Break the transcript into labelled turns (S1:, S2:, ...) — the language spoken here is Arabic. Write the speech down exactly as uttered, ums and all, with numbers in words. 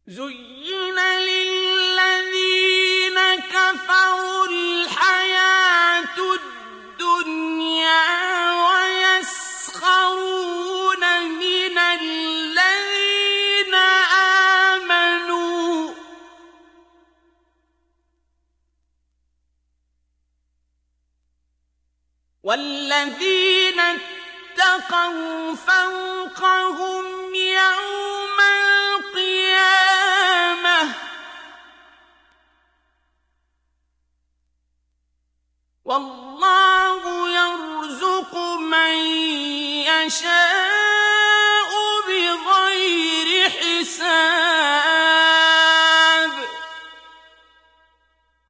S1: زين للذين كفروا الحياة الدنيا ويسخرون من الذين آمنوا والذين اتقوا فوقهم يوم القيامة والله يرزق من يشاء